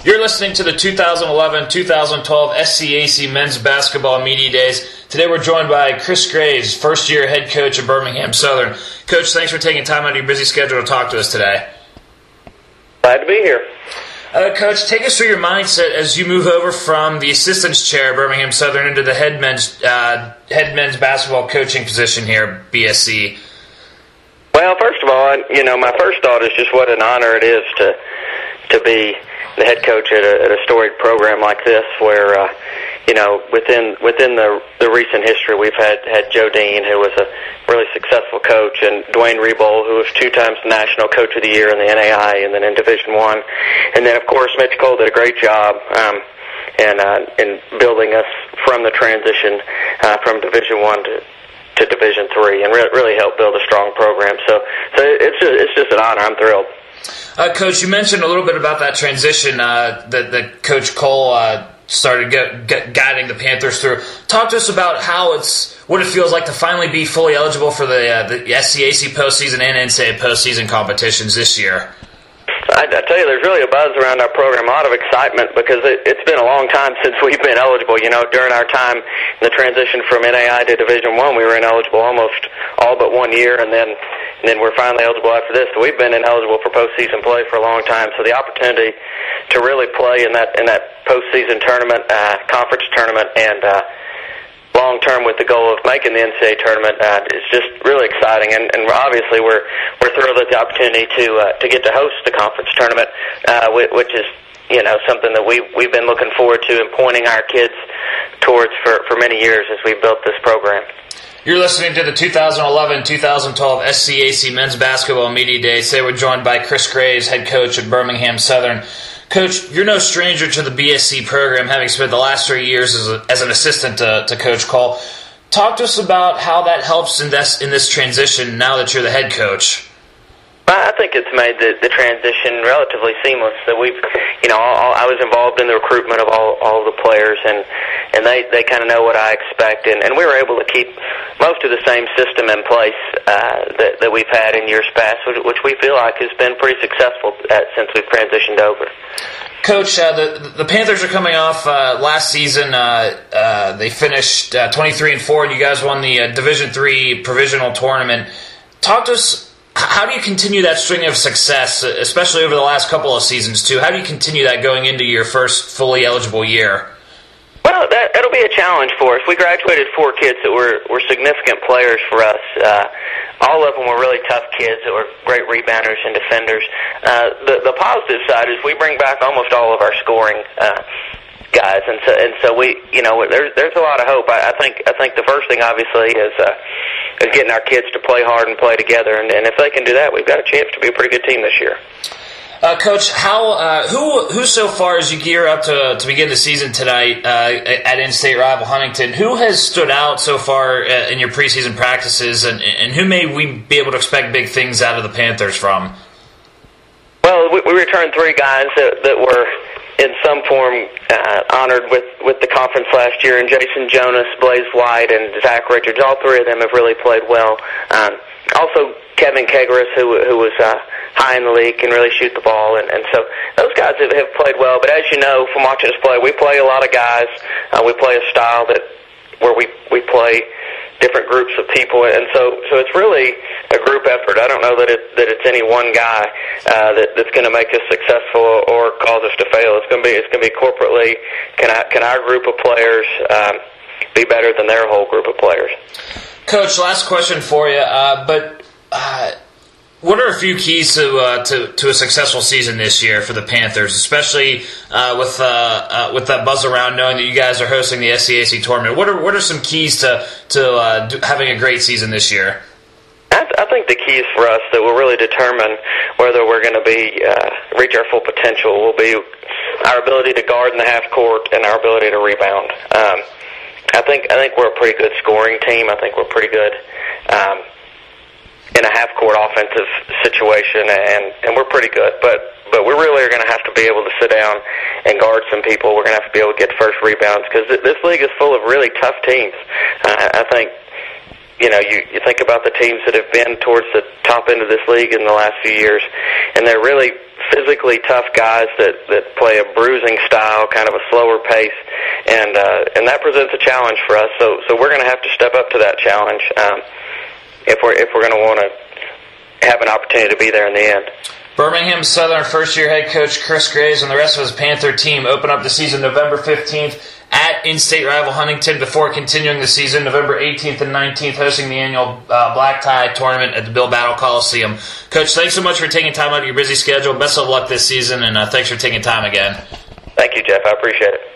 You're listening to the 2011-2012 SCAC Men's Basketball Media Days. Today we're joined by Chris Graves, first-year head coach of Birmingham Southern. Coach, thanks for taking time out of your busy schedule to talk to us today. Glad to be here. Coach, take us through your mindset as you move over from the assistant's chair at Birmingham Southern into the head men's basketball coaching position here at BSC. Well, first of all, my first thought is just what an honor it is to be the head coach at a storied program like this, where within the recent history we've had Joe Dean, who was a really successful coach, and Dwayne Rebold, who was 2 times National Coach of the Year in the NAI and then in Division I, and then of course Mitch Cole did a great job in building us from the transition from Division I to Division III, and really helped build a strong program. So it's just an honor. I'm thrilled. Coach, you mentioned a little bit about that transition that Coach Cole started guiding the Panthers through. Talk to us about what it feels like to finally be fully eligible for the SCAC postseason and NCAA postseason competitions this year. I tell you, there's really a buzz around our program, a lot of excitement, because it's been a long time since we've been eligible. During our time in the transition from NAI to Division I, we were ineligible almost all but 1 year, and then we're finally eligible after this. So we've been ineligible for postseason play for a long time. So the opportunity to really play in that postseason tournament, conference tournament, and long term with the goal of making the NCAA tournament is just really exciting, and obviously we're thrilled at the opportunity to get to host the conference tournament, which is something that we've been looking forward to and pointing our kids towards for many years as we built this program. You're listening to the 2011-2012 SCAC Men's Basketball Media Day. Today we're joined by Chris Graves, head coach at Birmingham Southern. Coach, you're no stranger to the BSC program, having spent the last 3 years as an assistant to Coach Cole. Talk to us about how that helps in this transition now that you're the head coach. I think it's made the transition relatively seamless. That I was involved in the recruitment of all the players, and they kind of know what I expect, and we were able to keep most of the same system in place that we've had in years past, which we feel like has been pretty successful since we've transitioned over. Coach, the Panthers are coming off last season. They finished 23-4, and you guys won the Division III provisional tournament. Talk to us. How do you continue that string of success, especially over the last couple of seasons, too? How do you continue that going into your first fully eligible year? Well, that'll be a challenge for us. We graduated 4 kids that were significant players for us. All of them were really tough kids that were great rebounders and defenders. The positive side is we bring back almost all of our scoring guys, and so we, there's a lot of hope. I think the first thing obviously is getting our kids to play hard and play together, and if they can do that, we've got a chance to be a pretty good team this year. Coach, who so far as you gear up to begin the season tonight at in-state rival Huntington, who has stood out so far in your preseason practices, and who may we be able to expect big things out of the Panthers from? Well, we returned 3 guys that were in some form honored with the conference last year, and Jason Jonas, Blaze White, and Zach Richards. All 3 of them have really played well. Also, Kevin Kegaris, who was high in the league, can really shoot the ball, and so those guys have played well. But as you know from watching us play, we play a lot of guys. We play a style where we play different groups of people, and so it's really a group effort. I don't know that it's any one guy that's going to make us successful or cause us to fail. It's going to be corporately. Can our group of players be better than their whole group of players? Coach, last question for you. What are a few keys to a successful season this year for the Panthers, especially with that buzz around knowing that you guys are hosting the SCAC tournament? What are some keys to having a great season this year? I think the keys for us that will really determine whether we're going to reach our full potential will be our ability to guard in the half court and our ability to rebound. I think we're a pretty good scoring team. I think we're pretty good in a half-court offensive situation, and we're pretty good. But we really are going to have to be able to sit down and guard some people. We're going to have to be able to get first rebounds because this league is full of really tough teams. I think you think about the teams that have been towards the top end of this league in the last few years, and they're really physically tough guys that play a bruising style, kind of a slower pace, and that presents a challenge for us. So we're going to have to step up to that challenge if we're going to want to have an opportunity to be there in the end. Birmingham Southern first-year head coach Chris Graves and the rest of his Panther team open up the season November 15th at in-state rival Huntington before continuing the season November 18th and 19th, hosting the annual Black Tie tournament at the Bill Battle Coliseum. Coach, thanks so much for taking time out of your busy schedule. Best of luck this season, and thanks for taking time again. Thank you, Jeff. I appreciate it.